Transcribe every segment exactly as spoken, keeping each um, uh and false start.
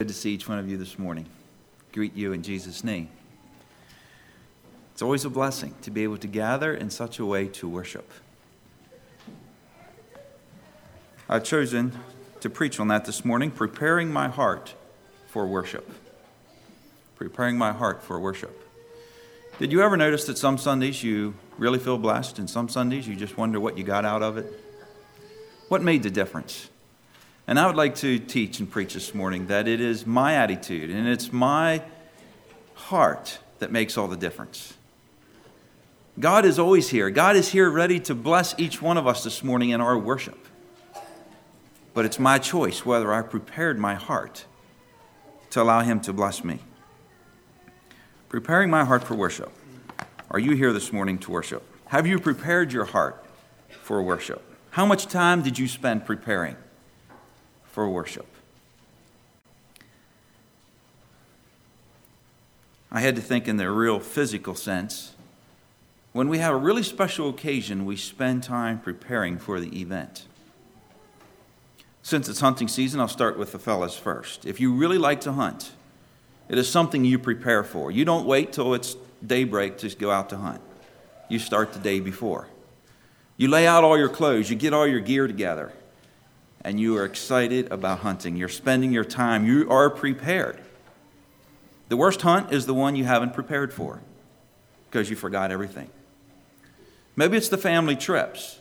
Good to see each one of you this morning. Greet you in Jesus' name. It's always a blessing to be able to gather in such a way to worship. I've chosen to preach on that this morning, preparing my heart for worship. Preparing my heart for worship. Did you ever notice that some Sundays you really feel blessed and some Sundays you just wonder what you got out of it? What made the difference? And I would like to teach and preach this morning that it is my attitude and it's my heart that makes all the difference. God is always here. God is here ready to bless each one of us this morning in our worship. But it's my choice whether I prepared my heart to allow Him to bless me. Preparing my heart for worship. Are you here this morning to worship? Have you prepared your heart for worship? How much time did you spend preparing for worship? I had to think in the real physical sense. When we have a really special occasion, we spend time preparing for the event. Since it's hunting season, I'll start with the fellas first. If you really like to hunt, it is something you prepare for. You don't wait till it's daybreak to go out to hunt. You start the day before. You lay out all your clothes, you get all your gear together, and you are excited about hunting. You're spending your time. You are prepared. The worst hunt is the one you haven't prepared for because you forgot everything. Maybe it's the family trips.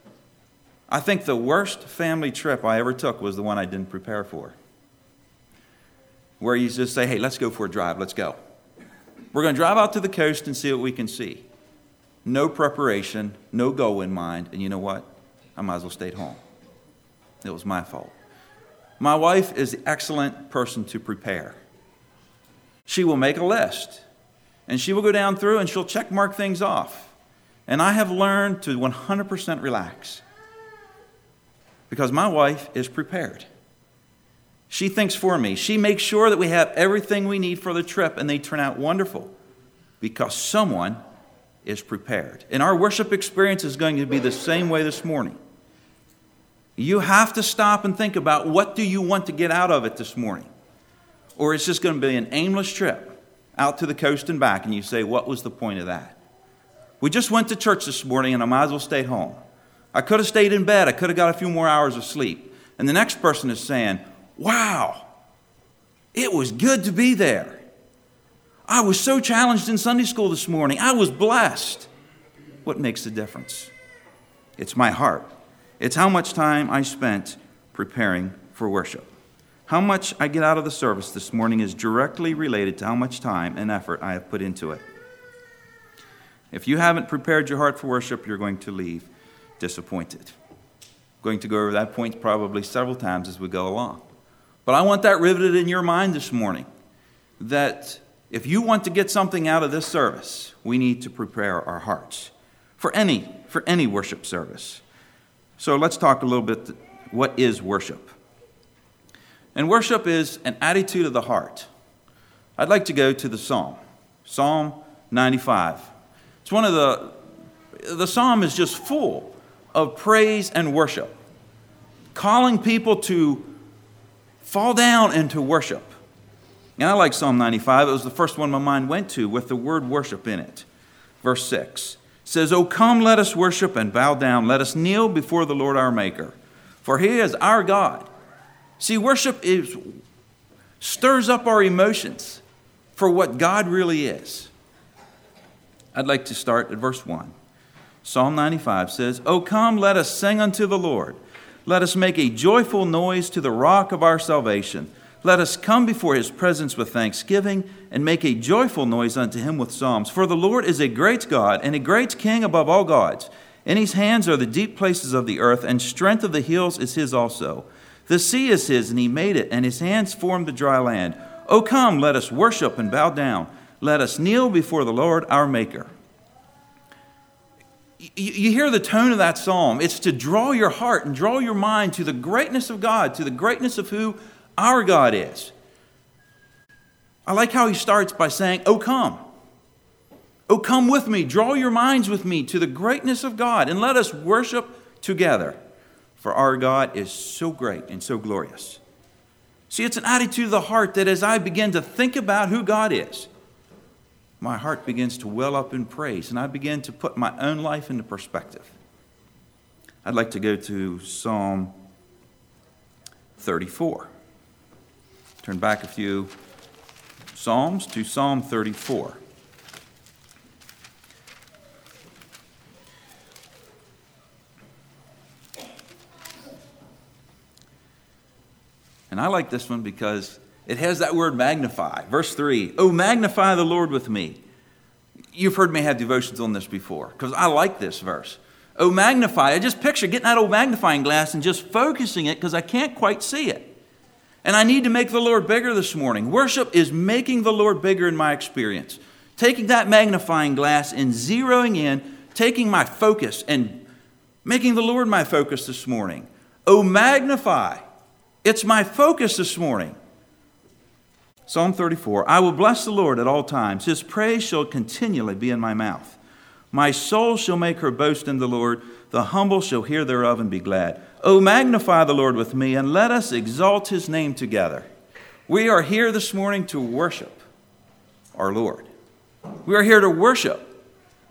I think the worst family trip I ever took was the one I didn't prepare for. Where you just say, hey, let's go for a drive. Let's go. We're going to drive out to the coast and see what we can see. No preparation, no goal in mind. And you know what? I might as well stay at home. It was my fault. My wife is the excellent person to prepare. She will make a list, and she will go down through, and she'll check mark things off. And I have learned to one hundred percent relax because my wife is prepared. She thinks for me. She makes sure that we have everything we need for the trip, and they turn out wonderful because someone is prepared. And our worship experience is going to be the same way this morning. You have to stop and think about what do you want to get out of it this morning. Or it's just going to be an aimless trip out to the coast and back, and you say, what was the point of that? We just went to church this morning, and I might as well stay home. I could have stayed in bed. I could have got a few more hours of sleep. And the next person is saying, wow, it was good to be there. I was so challenged in Sunday school this morning. I was blessed. What makes the difference? It's my heart. It's how much time I spent preparing for worship. How much I get out of the service this morning is directly related to how much time and effort I have put into it. If you haven't prepared your heart for worship, you're going to leave disappointed. I'm going to go over that point probably several times as we go along. But I want that riveted in your mind this morning, that if you want to get something out of this service, we need to prepare our hearts for any, for any worship service. So let's talk a little bit, what is worship? And worship is an attitude of the heart. I'd like to go to the Psalm, Psalm ninety-five. It's one of the, the Psalm is just full of praise and worship, calling people to fall down into worship. And I like Psalm ninety-five. It was the first one my mind went to with the word worship in it. Verse six says, "O come, let us worship and bow down. Let us kneel before the Lord our Maker. For He is our God." See, worship is, stirs up our emotions for what God really is. I'd like to start at verse one. Psalm ninety-five says, "O come, let us sing unto the Lord. Let us make a joyful noise to the rock of our salvation. Let us come before His presence with thanksgiving and make a joyful noise unto Him with psalms. For the Lord is a great God and a great King above all gods. In His hands are the deep places of the earth, and strength of the hills is His also. The sea is His, and He made it, and His hands formed the dry land. O come, let us worship and bow down. Let us kneel before the Lord our Maker." You hear the tone of that psalm. It's to draw your heart and draw your mind to the greatness of God, to the greatness of who our God is. I like how he starts by saying, "Oh, come. Oh, come with me. Draw your minds with me to the greatness of God, and let us worship together. For our God is so great and so glorious." See, it's an attitude of the heart that as I begin to think about who God is, my heart begins to well up in praise, and I begin to put my own life into perspective. I'd like to go to Psalm thirty-four. Turn back a few Psalms to Psalm thirty-four. And I like this one because it has that word magnify. Verse three, oh, magnify the Lord with me. You've heard me have devotions on this before because I like this verse. Oh, magnify. I just picture getting that old magnifying glass and just focusing it because I can't quite see it. And I need to make the Lord bigger this morning. Worship is making the Lord bigger in my experience. Taking that magnifying glass and zeroing in, taking my focus and making the Lord my focus this morning. Oh, magnify. It's my focus this morning. Psalm thirty-four, I will bless the Lord at all times. His praise shall continually be in my mouth. My soul shall make her boast in the Lord. The humble shall hear thereof and be glad. Oh, magnify the Lord with me, and let us exalt his name together. We are here this morning to worship our Lord. We are here to worship,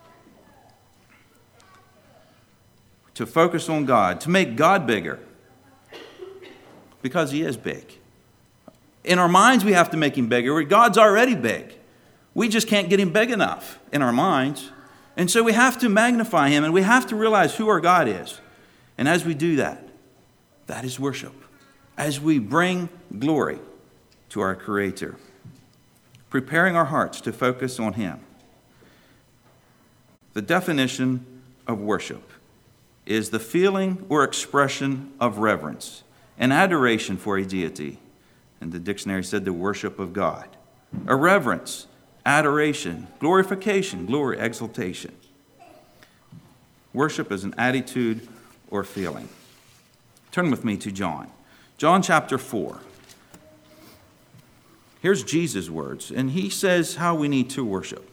to focus on God, to make God bigger, because he is big. In our minds, we have to make him bigger. God's already big. We just can't get him big enough in our minds. And so we have to magnify him, and we have to realize who our God is. And as we do that, that is worship. As we bring glory to our Creator, preparing our hearts to focus on him. The definition of worship is the feeling or expression of reverence and adoration for a deity. And the dictionary said the worship of God. A reverence, adoration, glorification, glory, exaltation. Worship is an attitude or feeling. Turn with me to John. John chapter four. Here's Jesus' words, and he says how we need to worship.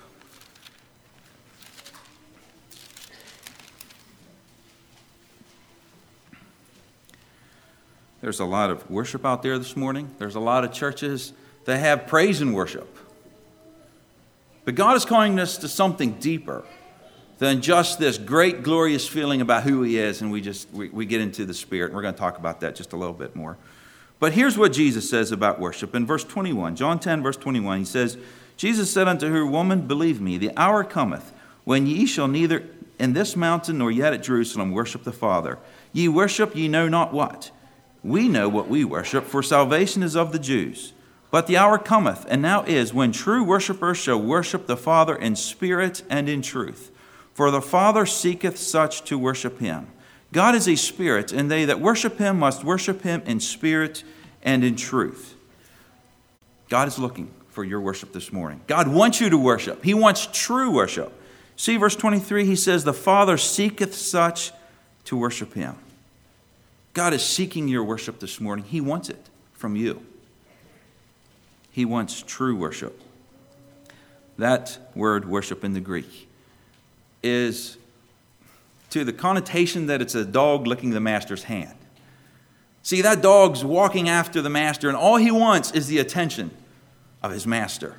There's a lot of worship out there this morning. There's a lot of churches that have praise and worship. But God is calling us to something deeper than just this great, glorious feeling about who he is, and we just we, we get into the Spirit. And we're going to talk about that just a little bit more. But here's what Jesus says about worship. In verse twenty-one, John ten, verse twenty-one, he says, Jesus said unto her, Woman, believe me, the hour cometh when ye shall neither in this mountain nor yet at Jerusalem worship the Father. Ye worship ye know not what. We know what we worship, for salvation is of the Jews. But the hour cometh, and now is, when true worshipers shall worship the Father in spirit and in truth. For the Father seeketh such to worship him. God is a spirit, and they that worship him must worship him in spirit and in truth. God is looking for your worship this morning. God wants you to worship. He wants true worship. See verse twenty-three, he says, the Father seeketh such to worship him. God is seeking your worship this morning. He wants it from you. He wants true worship. That word worship in the Greek is to the connotation that it's a dog licking the master's hand. See, that dog's walking after the master, and all he wants is the attention of his master.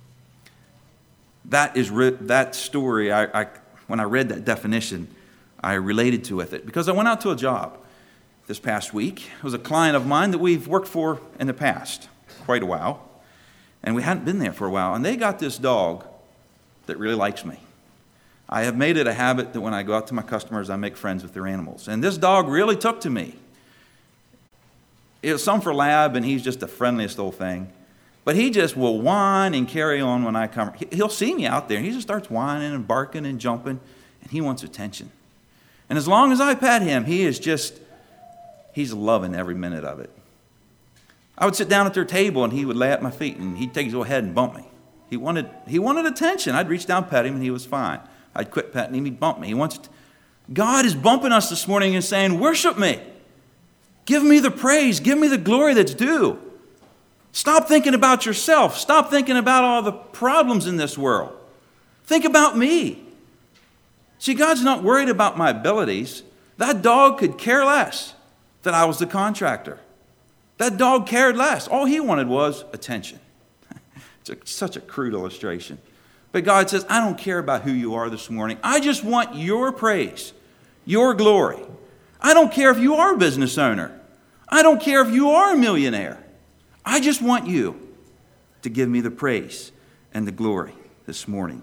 That is that story. I, I when I read that definition, I related to with it because I went out to a job this past week. It was a client of mine that we've worked for in the past, quite a while. And we hadn't been there for a while. And they got this dog that really likes me. I have made it a habit that when I go out to my customers, I make friends with their animals. And this dog really took to me. It was some for lab, and he's just the friendliest old thing. But he just will whine and carry on when I come. He'll see me out there, and he just starts whining and barking and jumping, and he wants attention. And as long as I pet him, he is just... he's loving every minute of it. I would sit down at their table and he would lay at my feet and he'd take his little head and bump me. He wanted he wanted attention. I'd reach down, pet him, and he was fine. I'd quit petting him, he'd bump me. He wants to, God is bumping us this morning and saying, worship me. Give me the praise. Give me the glory that's due. Stop thinking about yourself. Stop thinking about all the problems in this world. Think about me. See, God's not worried about my abilities. That dog could care less that I was the contractor. That dog cared less. All he wanted was attention. It's a, such a crude illustration. But God says, I don't care about who you are this morning. I just want your praise, your glory. I don't care if you are a business owner. I don't care if you are a millionaire. I just want you to give me the praise and the glory this morning.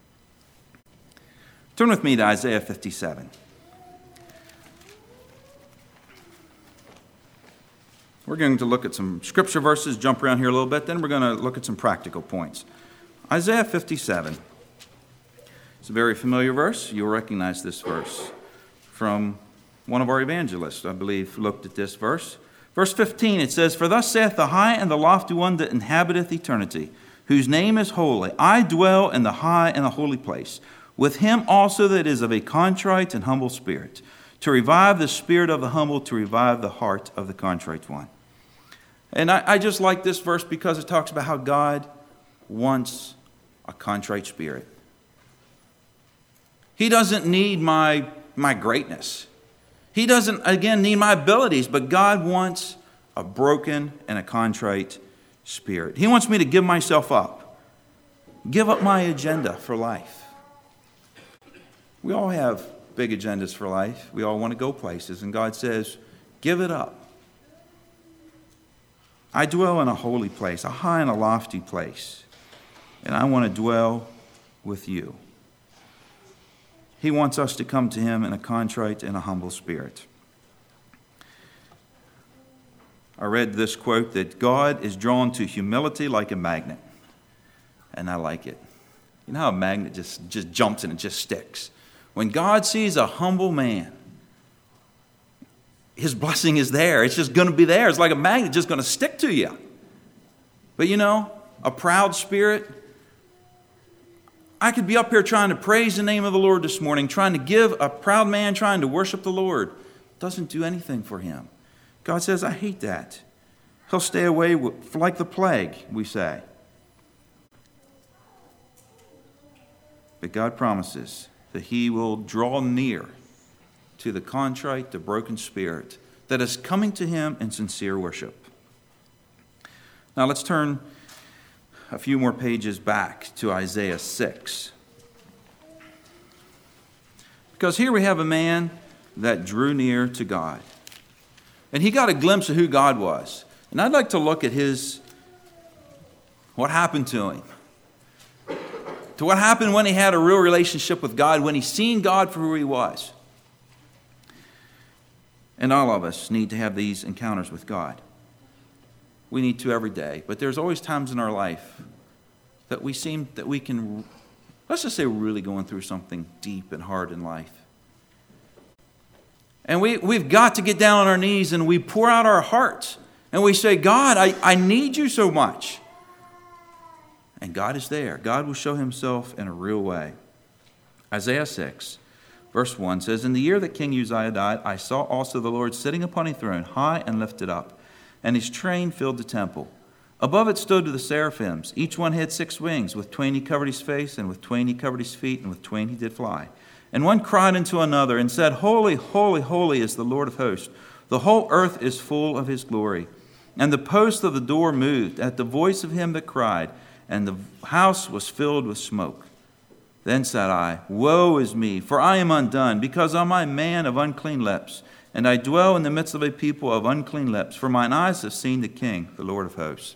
Turn with me to Isaiah fifty-seven. We're going to look at some scripture verses, jump around here a little bit, then we're going to look at some practical points. Isaiah fifty-seven. It's a very familiar verse. You'll recognize this verse from one of our evangelists, I believe, looked at this verse. Verse fifteen, it says, For thus saith the high and the lofty one that inhabiteth eternity, whose name is holy. I dwell in the high and the holy place, with him also that is of a contrite and humble spirit, to revive the spirit of the humble, to revive the heart of the contrite one. And I, I just like this verse because it talks about how God wants a contrite spirit. He doesn't need my, my greatness. He doesn't, again, need my abilities, but God wants a broken and a contrite spirit. He wants me to give myself up, give up my agenda for life. We all have big agendas for life. We all want to go places, and God says, give it up. I dwell in a holy place, a high and a lofty place, and I want to dwell with you. He wants us to come to him in a contrite and a humble spirit. I read this quote that God is drawn to humility like a magnet, and I like it. You know how a magnet just, just jumps and it just sticks? When God sees a humble man, his blessing is there. It's just going to be there. It's like a magnet just going to stick to you. But you know, a proud spirit, I could be up here trying to praise the name of the Lord this morning, trying to give a proud man trying to worship the Lord. Doesn't do anything for him. God says, I hate that. He'll stay away like the plague, we say. But God promises that he will draw near to the contrite, the broken spirit that is coming to him in sincere worship. Now let's turn a few more pages back to Isaiah six. Because here we have a man that drew near to God. And he got a glimpse of who God was. And I'd like to look at his, what happened to him. To what happened when he had a real relationship with God, when he seen God for who he was. And all of us need to have these encounters with God. We need to every day. But there's always times in our life that we seem that we can, let's just say we're really going through something deep and hard in life. And we, we've got to get down on our knees and we pour out our hearts. And we say, God, I, I need you so much. And God is there. God will show himself in a real way. Isaiah six. Verse one says, In the year that King Uzziah died, I saw also the Lord sitting upon a throne, high and lifted up, and his train filled the temple. Above it stood the seraphims. Each one had six wings. With twain he covered his face, and with twain he covered his feet, and with twain he did fly. And one cried unto another, and said, Holy, holy, holy is the Lord of hosts. The whole earth is full of his glory. And the post of the door moved at the voice of him that cried, and the house was filled with smoke. Then said I, Woe is me, for I am undone, because I am a man of unclean lips, and I dwell in the midst of a people of unclean lips, for mine eyes have seen the King, the Lord of hosts.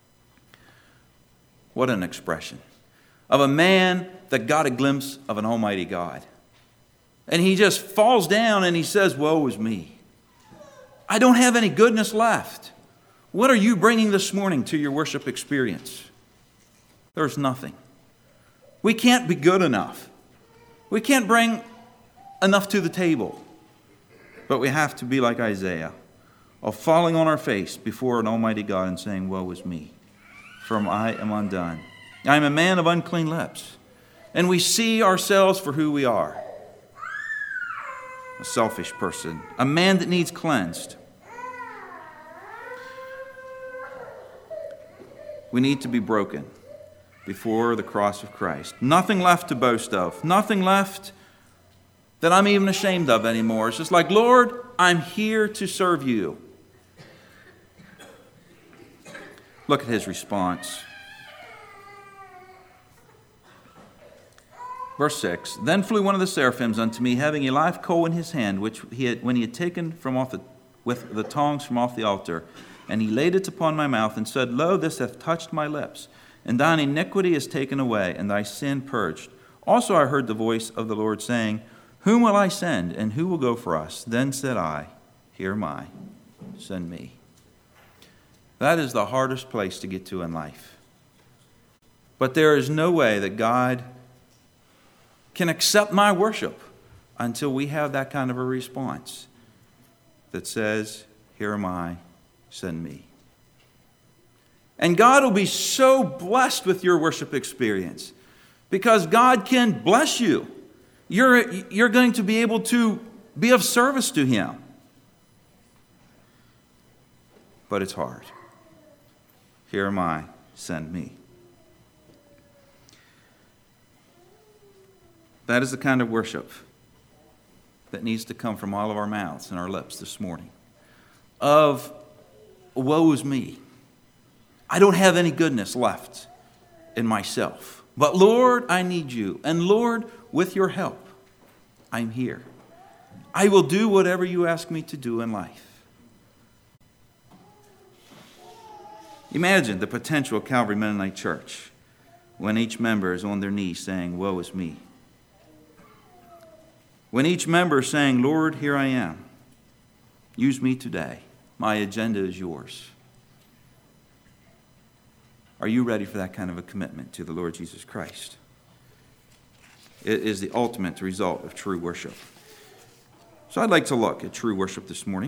What an expression of a man that got a glimpse of an almighty God. And he just falls down and he says, Woe is me. I don't have any goodness left. What are you bringing this morning to your worship experience? There's nothing. We can't be good enough. We can't bring enough to the table. But we have to be like Isaiah, of falling on our face before an almighty God and saying, Woe is me, for I am undone. I am a man of unclean lips. And we see ourselves for who we are. A selfish person, a man that needs cleansed. We need to be broken before the cross of Christ. Nothing left to boast of. Nothing left that I'm even ashamed of anymore. It's just like, Lord, I'm here to serve you. Look at his response. Verse six, then flew one of the seraphims unto me, having a live coal in his hand, which he had, when he had taken from off the, with the tongs from off the altar, and he laid it upon my mouth, and said, Lo, this hath touched my lips, and thine iniquity is taken away, and thy sin purged. Also I heard the voice of the Lord saying, Whom will I send, and who will go for us? Then said I, Here am I, send me. That is the hardest place to get to in life. But there is no way that God can accept my worship until we have that kind of a response that says, Here am I, send me. And God will be so blessed with your worship experience because God can bless you. You're, you're going to be able to be of service to Him. But it's hard. Here am I, send me. That is the kind of worship that needs to come from all of our mouths and our lips this morning. Of, woe is me. I don't have any goodness left in myself. But Lord, I need you. And Lord, with your help, I'm here. I will do whatever you ask me to do in life. Imagine the potential of Calvary Mennonite Church when each member is on their knees saying, woe is me. When each member is saying, Lord, here I am. Use me today. My agenda is yours. Are you ready for that kind of a commitment to the Lord Jesus Christ? It is the ultimate result of true worship. So I'd like to look at true worship this morning.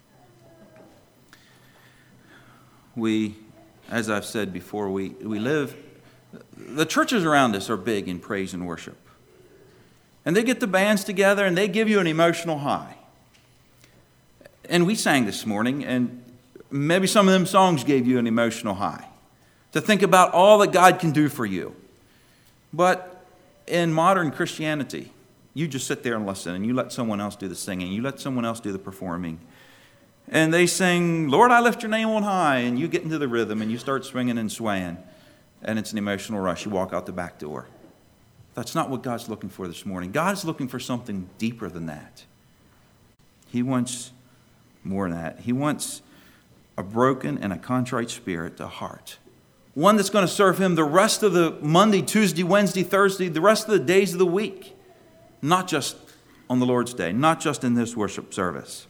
We, as I've said before, we, we live, the churches around us are big in praise and worship. And they get the bands together and they give you an emotional high. And we sang this morning, and maybe some of them songs gave you an emotional high. To think about all that God can do for you. But in modern Christianity, you just sit there and listen, and you let someone else do the singing. You let someone else do the performing. And they sing, Lord, I lift your name on high. And you get into the rhythm, and you start swinging and swaying. And it's an emotional rush. You walk out the back door. That's not what God's looking for this morning. God's looking for something deeper than that. He wants more than that. He wants a broken and a contrite spirit, a heart. One that's going to serve Him the rest of the Monday, Tuesday, Wednesday, Thursday, the rest of the days of the week. Not just on the Lord's Day, not just in this worship service.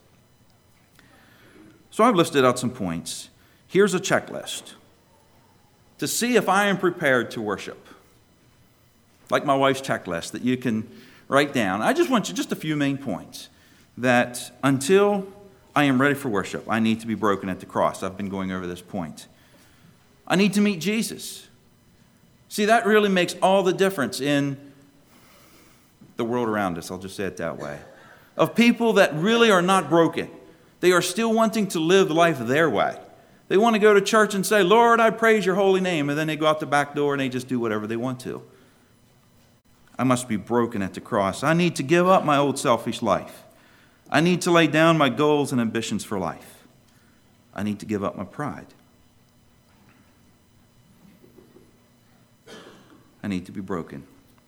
So I've listed out some points. Here's a checklist to see if I am prepared to worship. Like my wife's checklist that you can write down. I just want you just a few main points. That until I am ready for worship, I need to be broken at the cross. I've been going over this point. I need to meet Jesus. See, that really makes all the difference in the world around us. I'll just say it that way. Of people that really are not broken. They are still wanting to live life their way. They want to go to church and say, Lord, I praise your holy name. And then they go out the back door and they just do whatever they want to. I must be broken at the cross. I need to give up my old selfish life. I need to lay down my goals and ambitions for life. I need to give up my pride. I need to be broken.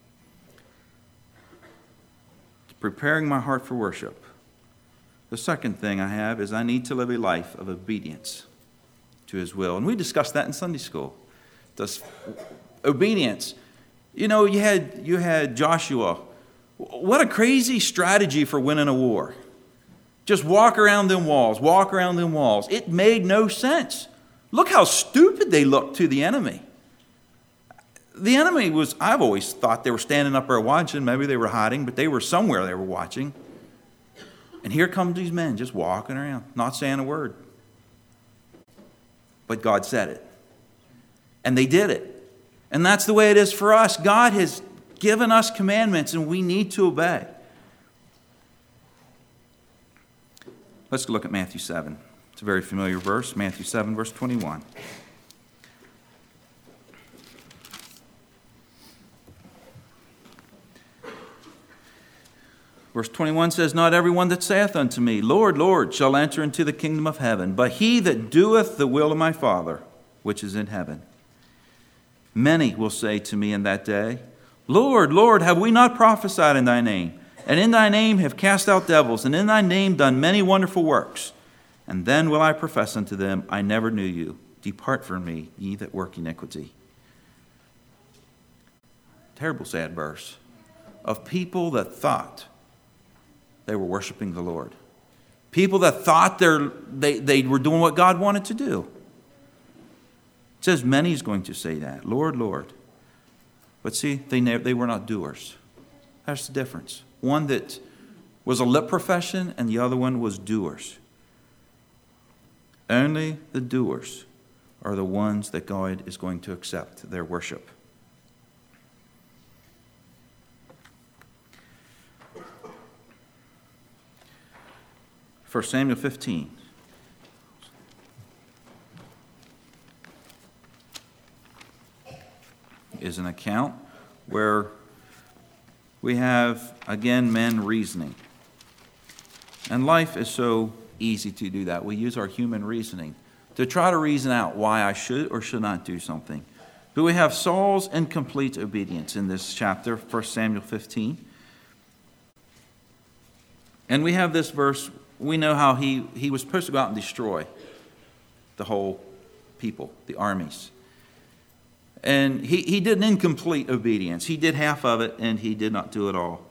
Preparing my heart for worship. The second thing I have is I need to live a life of obedience to His will. And we discussed that in Sunday school. This obedience. You know, you had you had Joshua. What a crazy strategy for winning a war. Just walk around them walls, walk around them walls. It made no sense. Look how stupid they looked to the enemy. The enemy was, I've always thought they were standing up there watching. Maybe they were hiding, but they were somewhere they were watching. And here come these men just walking around, not saying a word. But God said it. And they did it. And that's the way it is for us. God has given us commandments and we need to obey. Let's look at Matthew seven. It's a very familiar verse, Matthew seven, verse twenty-one. Verse twenty-one says, Not everyone that saith unto me, Lord, Lord, shall enter into the kingdom of heaven, but he that doeth the will of my Father which is in heaven. Many will say to me in that day, Lord, Lord, have we not prophesied in thy name? And in thy name have cast out devils, and in thy name done many wonderful works? And then will I profess unto them, I never knew you. Depart from me, ye that work iniquity. Terrible sad verse of people that thought they were worshiping the Lord. People that thought they're, they, they were doing what God wanted to do. It says many is going to say that, Lord, Lord. But see, they, never, they were not doers. That's the difference. One that was a lip profession and the other one was doers. Only the doers are the ones that God is going to accept their worship. First Samuel fifteen. Is an account where we have, again, men reasoning. And life is so easy to do that. We use our human reasoning to try to reason out why I should or should not do something. But we have Saul's incomplete obedience in this chapter, First Samuel fifteen. And we have this verse. We know how he, he was supposed to go out and destroy the whole people, the armies. And he, he did an incomplete obedience. He did half of it, and he did not do it all.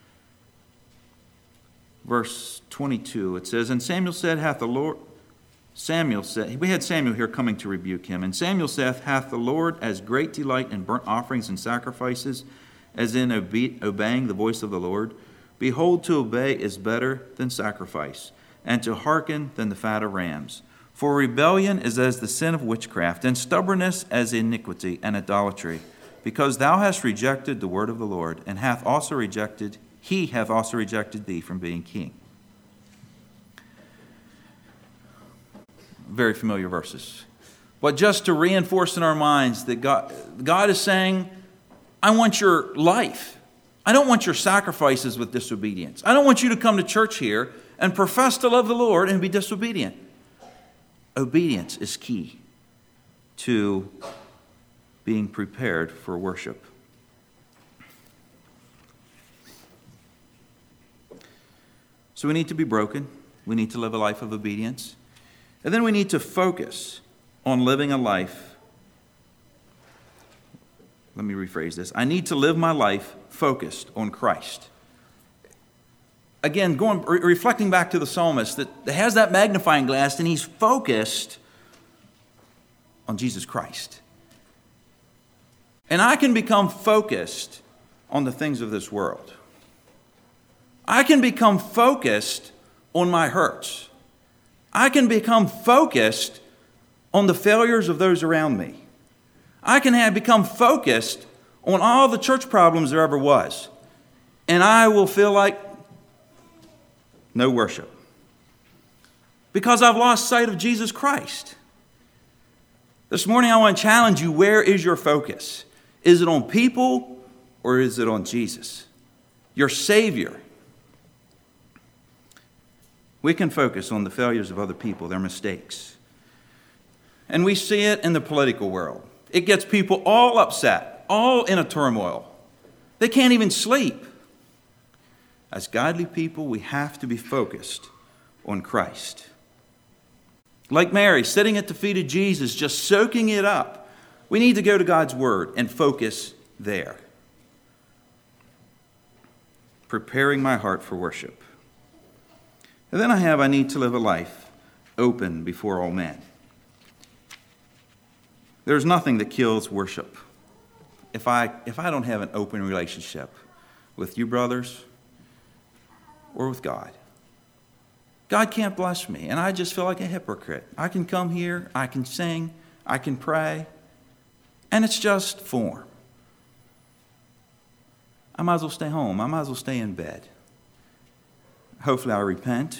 Verse twenty-two, it says, And Samuel said, hath the Lord... Samuel said... We had Samuel here coming to rebuke him. And Samuel saith, Hath the Lord as great delight in burnt offerings and sacrifices as in obe- obeying the voice of the Lord? Behold, to obey is better than sacrifice, and to hearken than the fat of rams. For rebellion is as the sin of witchcraft, and stubbornness as iniquity and idolatry. Because thou hast rejected the word of the Lord, and hath also rejected, he hath also rejected thee from being king. Very familiar verses. But just to reinforce in our minds that God, God is saying, I want your life. I don't want your sacrifices with disobedience. I don't want you to come to church here and profess to love the Lord and be disobedient. Obedience is key to being prepared for worship. So we need to be broken. We need to live a life of obedience. And then we need to focus on living a life. Let me rephrase this. I need to live my life focused on Christ. Again, going re- reflecting back to the psalmist that has that magnifying glass and he's focused on Jesus Christ. And I can become focused on the things of this world. I can become focused on my hurts. I can become focused on the failures of those around me. I can have become focused on all the church problems there ever was. And I will feel like no worship. Because I've lost sight of Jesus Christ. This morning I want to challenge you, where is your focus? Is it on people or is it on Jesus, your Savior? We can focus on the failures of other people, their mistakes. And we see it in the political world. It gets people all upset, all in a turmoil. They can't even sleep. As godly people, we have to be focused on Christ. Like Mary, sitting at the feet of Jesus, just soaking it up. We need to go to God's Word and focus there. Preparing my heart for worship. And then I have, I need to live a life open before all men. There's nothing that kills worship. If I, if I don't have an open relationship with you brothers or with God, God can't bless me, and I just feel like a hypocrite. I can come here, I can sing, I can pray, and it's just form. I might as well stay home. I might as well stay in bed. Hopefully I repent.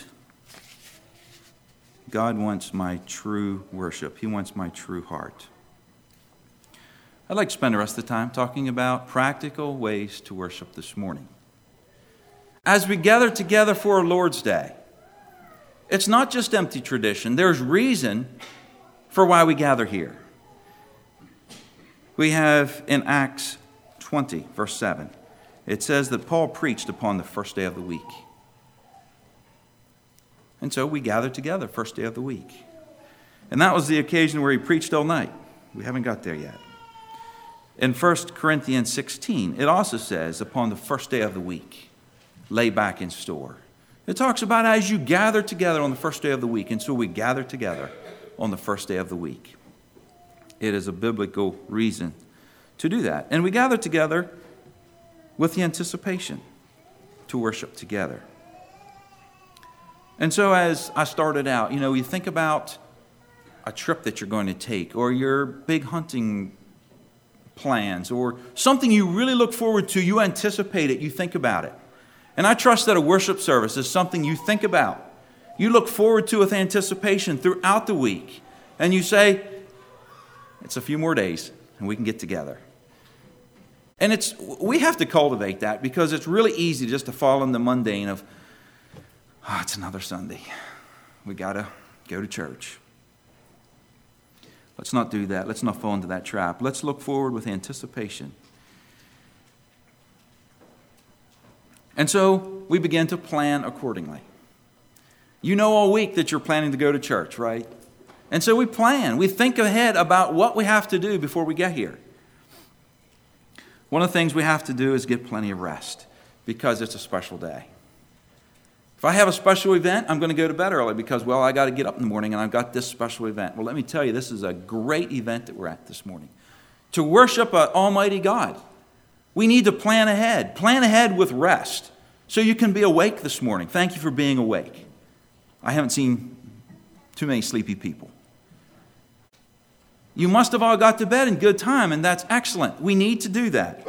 God wants my true worship. He wants my true heart. I'd like to spend the rest of the time talking about practical ways to worship this morning. As we gather together for our Lord's Day, it's not just empty tradition. There's reason for why we gather here. We have in Acts twenty, verse seven, it says that Paul preached upon the first day of the week. And so we gathered together first day of the week. And that was the occasion where he preached all night. We haven't got there yet. In First Corinthians sixteen, it also says, upon the first day of the week, lay back in store. It talks about as you gather together on the first day of the week, and so we gather together on the first day of the week. It is a biblical reason to do that. And we gather together with the anticipation to worship together. And so as I started out, you know, you think about a trip that you're going to take, or your big hunting plans, or something you really look forward to, you anticipate it, you think about it. And I trust that a worship service is something you think about. You look forward to with anticipation throughout the week. And you say, it's a few more days and we can get together. And it's we have to cultivate that, because it's really easy just to fall in the mundane of, oh, it's another Sunday. We got to go to church. Let's not do that. Let's not fall into that trap. Let's look forward with anticipation. And so we begin to plan accordingly. You know all week that you're planning to go to church, right? And so we plan. We think ahead about what we have to do before we get here. One of the things we have to do is get plenty of rest, because it's a special day. If I have a special event, I'm going to go to bed early because, well, I got to get up in the morning and I've got this special event. Well, let me tell you, this is a great event that we're at this morning. To worship an almighty God, we need to plan ahead. Plan ahead with rest so you can be awake this morning. Thank you for being awake. I haven't seen too many sleepy people. You must have all got to bed in good time, and that's excellent. We need to do that.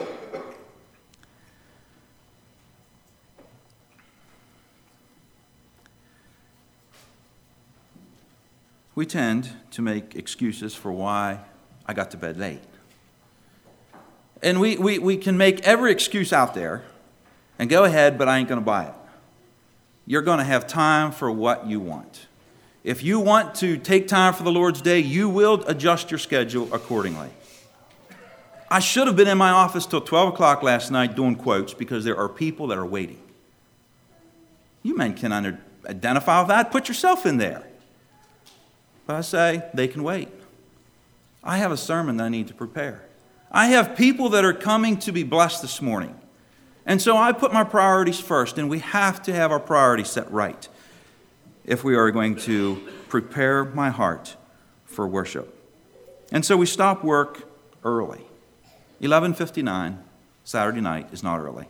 We tend to make excuses for why I got to bed late. And we, we, we can make every excuse out there and go ahead, but I ain't going to buy it. You're going to have time for what you want. If you want to take time for the Lord's Day, you will adjust your schedule accordingly. I should have been in my office till twelve o'clock last night doing quotes because there are people that are waiting. You men can under, identify with that. Put yourself in there. But I say, they can wait. I have a sermon that I need to prepare. I have people that are coming to be blessed this morning. And so I put my priorities first, and we have to have our priorities set right if we are going to prepare my heart for worship. And so we stop work early. eleven fifty-nine, Saturday night, is not early.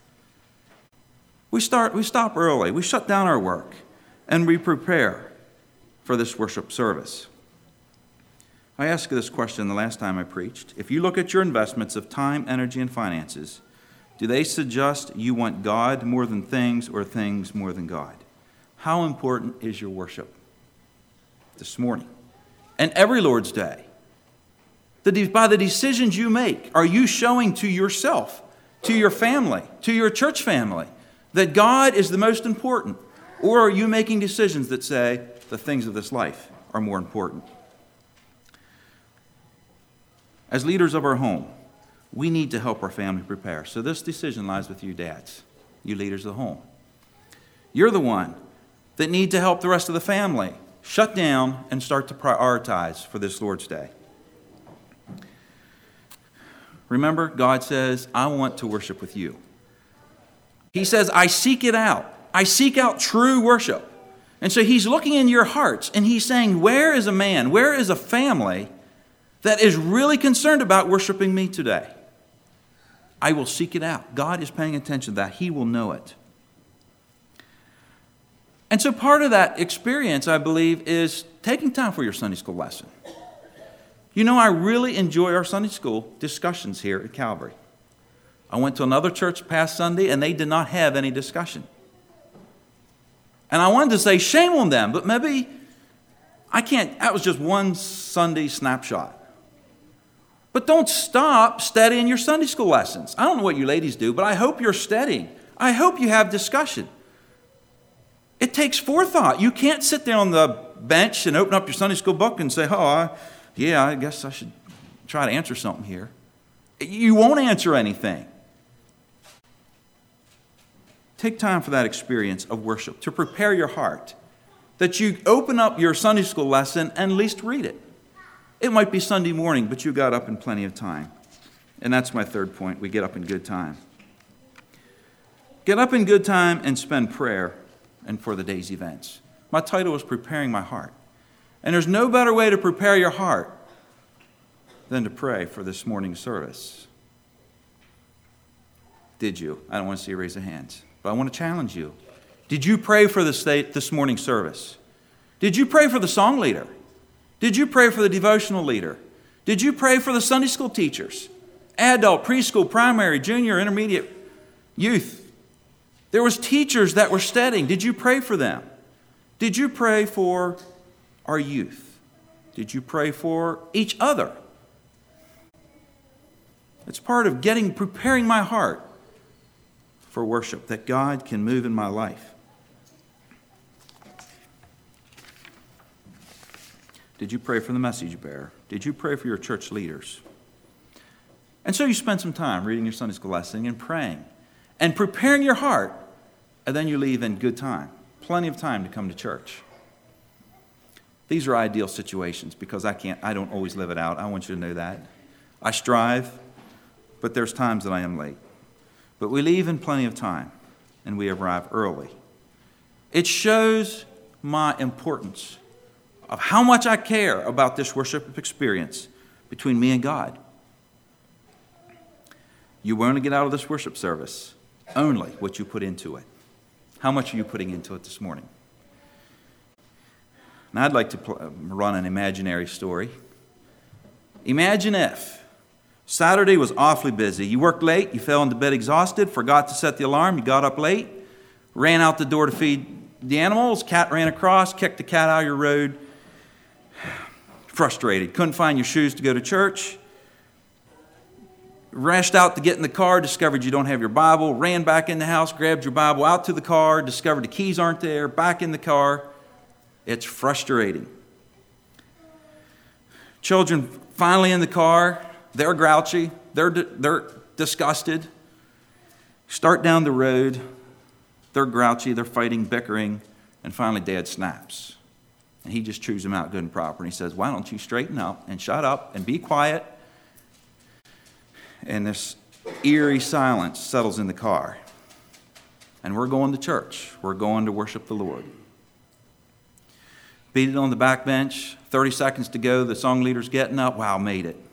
We start. We stop early. We shut down our work, and we prepare for this worship service. I asked this question the last time I preached. If you look at your investments of time, energy, and finances, do they suggest you want God more than things or things more than God? How important is your worship this morning and every Lord's Day? The, by the decisions you make, are you showing to yourself, to your family, to your church family, that God is the most important? Or are you making decisions that say the things of this life are more important? As leaders of our home, we need to help our family prepare. So this decision lies with you dads, you leaders of the home. You're the one that need to help the rest of the family shut down and start to prioritize for this Lord's Day. Remember, God says, I want to worship with you. He says, I seek it out. I seek out true worship. And so he's looking in your hearts and he's saying, where is a man, where is a family that is really concerned about worshiping me today? I will seek it out. God is paying attention to that. He will know it. And so part of that experience, I believe, is taking time for your Sunday school lesson. You know, I really enjoy our Sunday school discussions here at Calvary. I went to another church past Sunday, and they did not have any discussion. And I wanted to say, shame on them, but maybe I can't. That was just one Sunday snapshot. But don't stop studying your Sunday school lessons. I don't know what you ladies do, but I hope you're studying. I hope you have discussion. It takes forethought. You can't sit there on the bench and open up your Sunday school book and say, oh, I, yeah, I guess I should try to answer something here. You won't answer anything. Take time for that experience of worship to prepare your heart, that you open up your Sunday school lesson and at least read it. It might be Sunday morning, but you got up in plenty of time. And that's my third point. We get up in good time. Get up in good time and spend prayer and for the day's events. My title is Preparing My Heart. And there's no better way to prepare your heart than to pray for this morning's service. Did you? I don't want to see you raise your hands, but I want to challenge you. Did you pray for this, day, this morning's service? Did you pray for the song leader? Did you pray for the devotional leader? Did you pray for the Sunday school teachers? Adult, preschool, primary, junior, intermediate, youth. There was teachers that were studying. Did you pray for them? Did you pray for our youth? Did you pray for each other? It's part of getting, preparing my heart for worship, that God can move in my life. Did you pray for the message bearer? Did you pray for your church leaders? And so you spend some time reading your Sunday school lesson and praying and preparing your heart, and then you leave in good time. Plenty of time to come to church. These are ideal situations because I can't, I don't always live it out. I want you to know that. I strive, but there's times that I am late. But we leave in plenty of time, and we arrive early. It shows my importance of how much I care about this worship experience between me and God. You want to get out of this worship service only what you put into it. How much are you putting into it this morning? Now, I'd like to pl- run an imaginary story. Imagine if Saturday was awfully busy. You worked late, you fell into bed exhausted, forgot to set the alarm, you got up late, ran out the door to feed the animals, cat ran across, kicked the cat out of your road, frustrated, couldn't find your shoes to go to church, rushed out to get in the car, discovered you don't have your Bible, ran back in the house, grabbed your Bible out to the car, discovered the keys aren't there, back in the car. It's frustrating. Children finally in the car, they're grouchy, they're, they're disgusted. Start down the road, they're grouchy, they're fighting, bickering, and finally Dad snaps. And he just chews them out good and proper. And he says, why don't you straighten up and shut up and be quiet? And this eerie silence settles in the car. And we're going to church. We're going to worship the Lord. Beat it on the back bench. thirty seconds to go. The song leader's getting up. Wow, made it.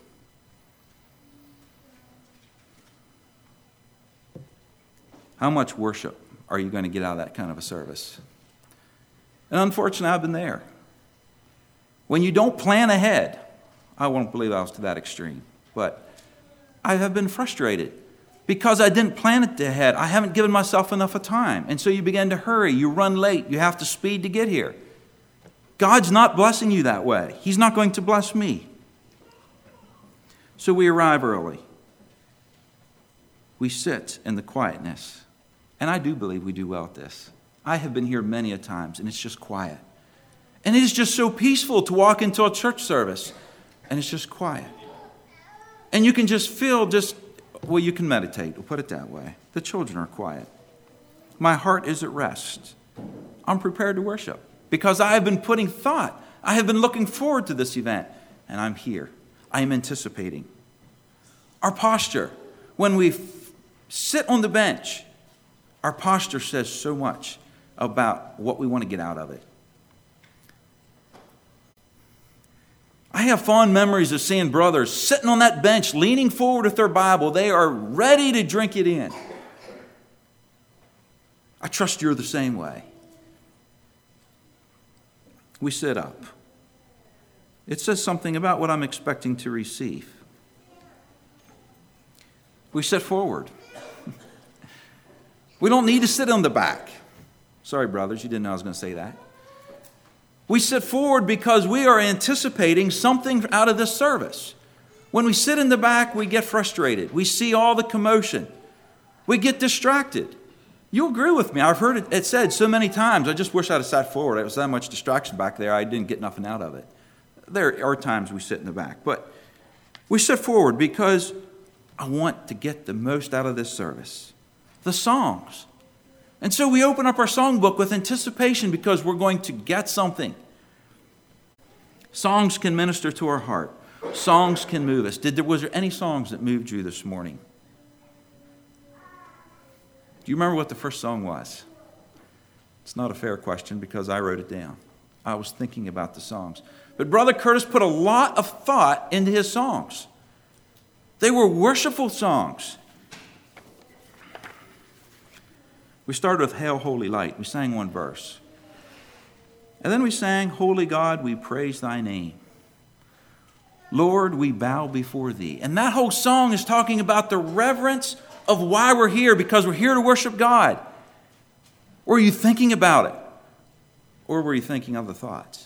How much worship are you going to get out of that kind of a service? And unfortunately, I've been there. When you don't plan ahead, I won't believe I was to that extreme, but I have been frustrated because I didn't plan it ahead. I haven't given myself enough of time. And so you begin to hurry. You run late. You have to speed to get here. God's not blessing you that way. He's not going to bless me. So we arrive early. We sit in the quietness. And I do believe we do well at this. I have been here many a times, and it's just quiet. And it is just so peaceful to walk into a church service, and it's just quiet. And you can just feel just, well, you can meditate. We'll put it that way. The children are quiet. My heart is at rest. I'm prepared to worship because I have been putting thought. I have been looking forward to this event, and I'm here. I am anticipating. Our posture, when we f- sit on the bench, our posture says so much about what we want to get out of it. I have fond memories of seeing brothers sitting on that bench, leaning forward with their Bible. They are ready to drink it in. I trust you're the same way. We sit up. It says something about what I'm expecting to receive. We sit forward. We don't need to sit on the back. Sorry, brothers, you didn't know I was going to say that. We sit forward because we are anticipating something out of this service. When we sit in the back, we get frustrated. We see all the commotion. We get distracted. You agree with me. I've heard it, it said so many times, I just wish I'd have sat forward. There was that much distraction back there, I didn't get nothing out of it. There are times we sit in the back. But We sit forward because I want to get the most out of this service. The songs. And so we open up our songbook with anticipation because we're going to get something. Songs can minister to our heart. Songs can move us. Did there, was there any songs that moved you this morning? Do you remember what the first song was? It's not a fair question because I wrote it down. I was thinking about the songs. But Brother Curtis put a lot of thought into his songs. They were worshipful songs. We started with Hail, Holy Light. We sang one verse. And then we sang, Holy God, we praise thy name. Lord, we bow before thee. And that whole song is talking about the reverence of why we're here, because we're here to worship God. Were you thinking about it? Or were you thinking other thoughts?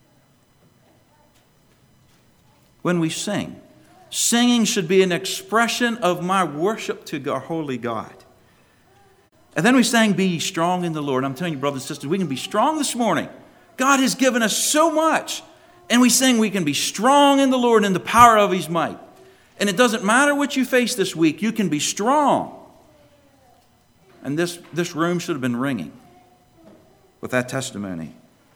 When we sing, singing should be an expression of my worship to our holy God. And then we sang, Be ye strong in the Lord. I'm telling you, brothers and sisters, we can be strong this morning. God has given us so much. And we sing we can be strong in the Lord in the power of His might. And it doesn't matter what you face this week, you can be strong. And this, this room should have been ringing with that testimony.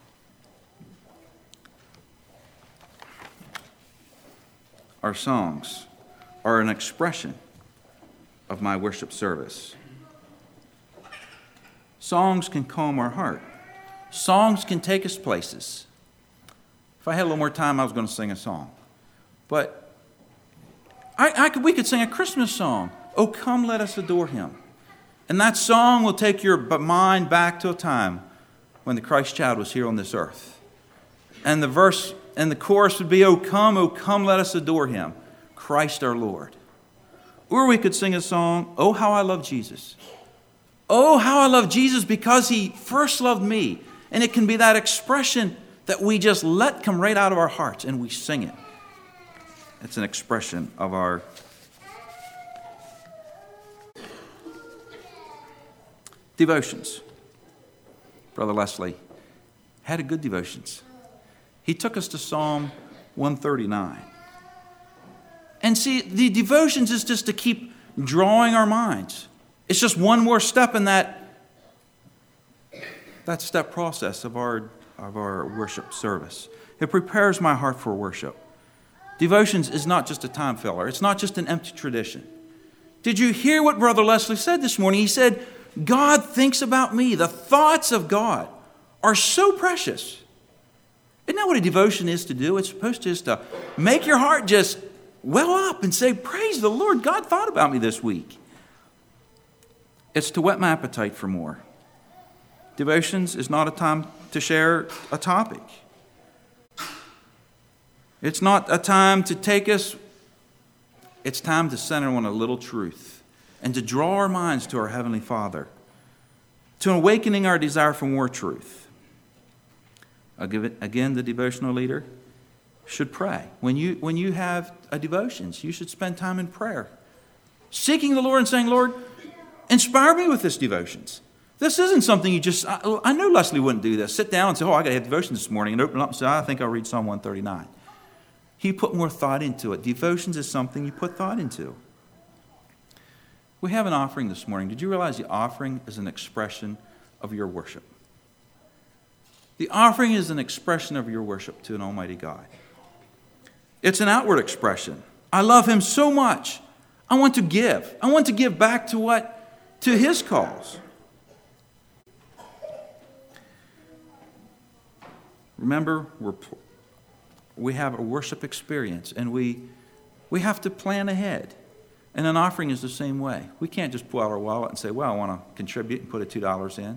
Our songs are an expression of my worship service. Songs can calm our heart. Songs can take us places. If I had a little more time, I was going to sing a song. But I, I could, we could sing a Christmas song. Oh, come, let us adore Him. And that song will take your mind back to a time when the Christ child was here on this earth. And the verse and the chorus would be, Oh, come, oh, come, let us adore Him, Christ our Lord. Or we could sing a song, Oh, how I love Jesus. Oh, how I love Jesus because He first loved me. And it can be that expression that we just let come right out of our hearts and we sing it. It's an expression of our devotions. Brother Leslie had a good devotions. He took us to Psalm one thirty-nine. And see, the devotions is just to keep drawing our minds. It's just one more step in that, that step process of our, of our worship service. It prepares my heart for worship. Devotions is not just a time filler. It's not just an empty tradition. Did you hear what Brother Leslie said this morning? He said, God thinks about me. The thoughts of God are so precious. Isn't that what a devotion is to do? It's supposed to just to make your heart just well up and say, praise the Lord, God thought about me this week. It's to whet my appetite for more. Devotions is not a time to share a topic. It's not a time to take us. It's time to center on a little truth and to draw our minds to our Heavenly Father, to awakening our desire for more truth. I'll give it again, the devotional leader should pray. When you, when you have a devotions, you should spend time in prayer, seeking the Lord and saying, Lord, inspire me with this devotions. This isn't something you just, I, I know Leslie wouldn't do this. Sit down and say, oh, I got to have devotions this morning, and open it up and say, I think I'll read Psalm one thirty-nine. He put more thought into it. Devotions is something you put thought into. We have an offering this morning. Did you realize the offering is an expression of your worship? The offering is an expression of your worship to an almighty God. It's an outward expression. I love Him so much. I want to give. I want to give back to what? To His cause. Remember, we're, we have a worship experience, and we, we have to plan ahead. And an offering is the same way. We can't just pull out our wallet and say, well, I want to contribute and put a two dollars in.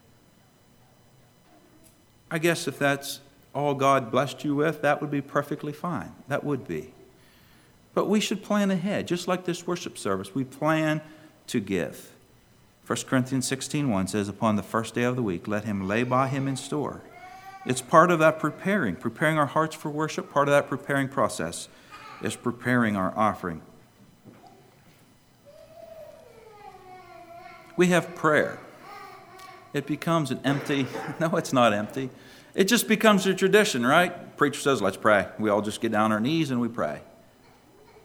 I guess if that's all God blessed you with, that would be perfectly fine. That would be. But we should plan ahead. Just like this worship service, we plan to give. First Corinthians sixteen one says, upon the first day of the week, let him lay by him in store. It's part of that preparing, preparing our hearts for worship. Part of that preparing process is preparing our offering. We have prayer. It becomes an empty, no, it's not empty. It just becomes a tradition, right? Preacher says, let's pray. We all just get down on our knees and we pray.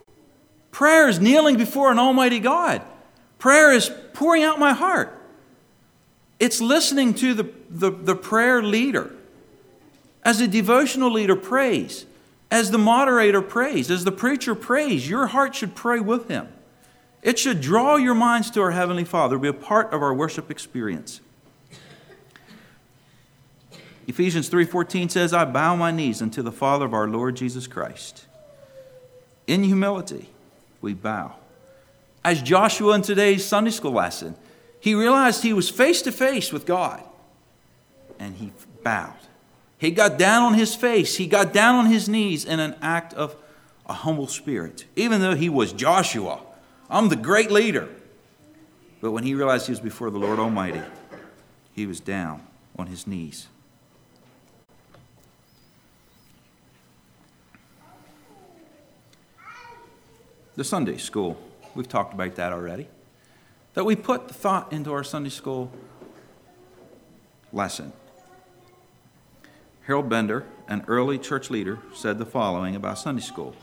Prayer is kneeling before an almighty God. Prayer is pouring out my heart. It's listening to the, the, the prayer leader. As a devotional leader prays, as the moderator prays, as the preacher prays, your heart should pray with him. It should draw your minds to our Heavenly Father, be a part of our worship experience. Ephesians three fourteen says, I bow my knees unto the Father of our Lord Jesus Christ. In humility, we bow. As Joshua in today's Sunday school lesson, he realized he was face to face with God, and he bowed. He got down on his face. He got down on his knees in an act of a humble spirit, even though he was Joshua. I'm the great leader. But when he realized he was before the Lord Almighty, he was down on his knees. The Sunday school, we've talked about that already. That we put the thought into our Sunday school lesson. Harold Bender, an early church leader, said the following about Sunday school.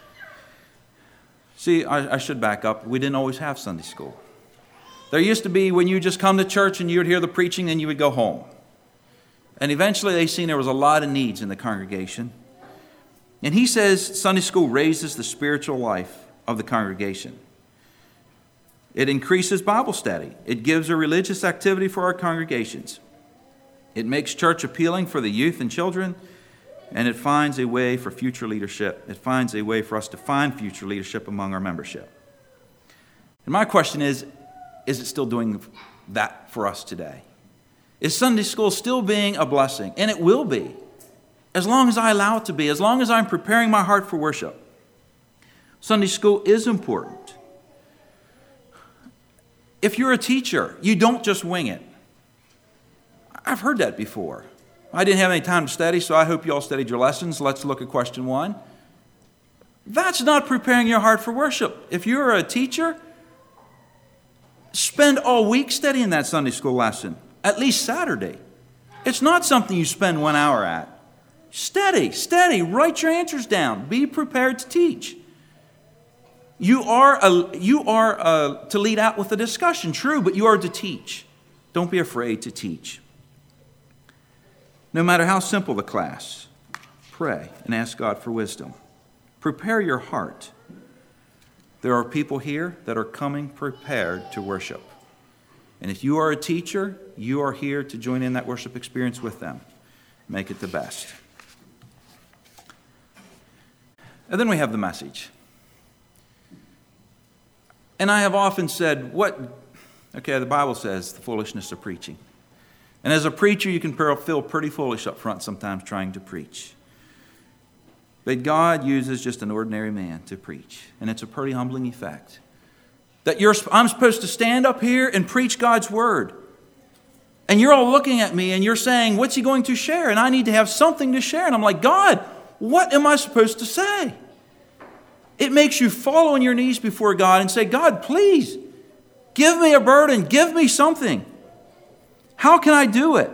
See, I, I should back up. We didn't always have Sunday school. There used to be when you just come to church and you would hear the preaching and you would go home. And eventually they seen there was a lot of needs in the congregation. And he says Sunday school raises the spiritual life of the congregation. It increases Bible study. It gives a religious activity for our congregations. It makes church appealing for the youth and children, and it finds a way for future leadership. It finds a way for us to find future leadership among our membership. And my question is, is it still doing that for us today? Is Sunday school still being a blessing? And it will be, as long as I allow it to be, as long as I'm preparing my heart for worship. Sunday school is important. If you're a teacher, you don't just wing it. I've heard that before. I didn't have any time to study, so I hope you all studied your lessons. Let's look at question one. That's not preparing your heart for worship. If you're a teacher, spend all week studying that Sunday school lesson, at least Saturday. It's not something you spend one hour at. Study, study, write your answers down. Be prepared to teach. You are, a, you are a, to lead out with a discussion, true, but you are to teach. Don't be afraid to teach. No matter how simple the class, pray and ask God for wisdom. Prepare your heart. There are people here that are coming prepared to worship. And if you are a teacher, you are here to join in that worship experience with them. Make it the best. And then we have the message. And I have often said, what, okay, the Bible says the foolishness of preaching. And as a preacher, you can feel pretty foolish up front sometimes trying to preach. But God uses just an ordinary man to preach. And it's a pretty humbling effect. That you're, I'm supposed to stand up here and preach God's word. And you're all looking at me and you're saying, what's he going to share? And I need to have something to share. And I'm like, God, what am I supposed to say? It makes you fall on your knees before God and say, God, please, give me a burden. Give me something. How can I do it?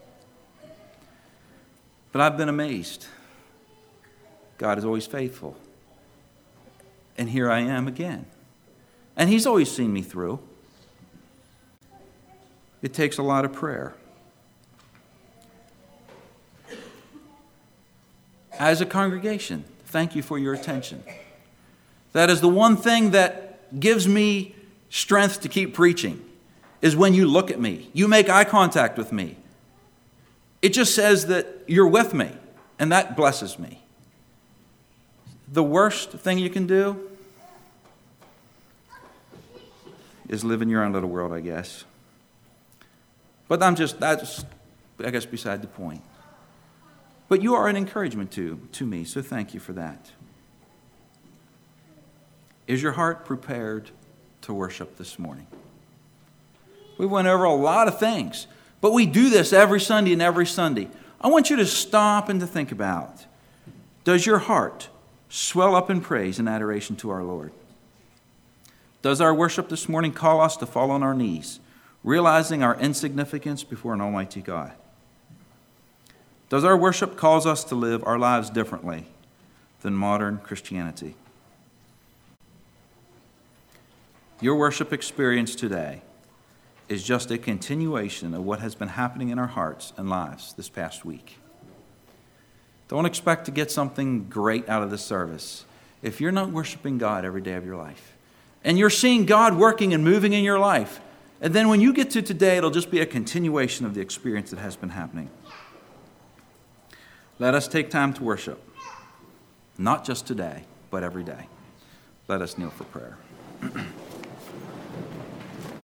But I've been amazed. God is always faithful. And here I am again. And he's always seen me through. It takes a lot of prayer. As a congregation, thank you for your attention. That is the one thing that gives me strength to keep preaching, is when you look at me. You make eye contact with me. It just says that you're with me, and that blesses me. The worst thing you can do is live in your own little world, I guess. But I'm just, that's, I guess, beside the point. But you are an encouragement to, to me, so thank you for that. Is your heart prepared to worship this morning? We went over a lot of things, but we do this every Sunday and every Sunday. I want you to stop and to think about, does your heart swell up in praise and adoration to our Lord? Does our worship this morning call us to fall on our knees, realizing our insignificance before an almighty God? Does our worship cause us to live our lives differently than modern Christianity? Your worship experience today is just a continuation of what has been happening in our hearts and lives this past week. Don't expect to get something great out of this service if you're not worshiping God every day of your life. And you're seeing God working and moving in your life. And then when you get to today, it'll just be a continuation of the experience that has been happening. Let us take time to worship. Not just today, but every day. Let us kneel for prayer.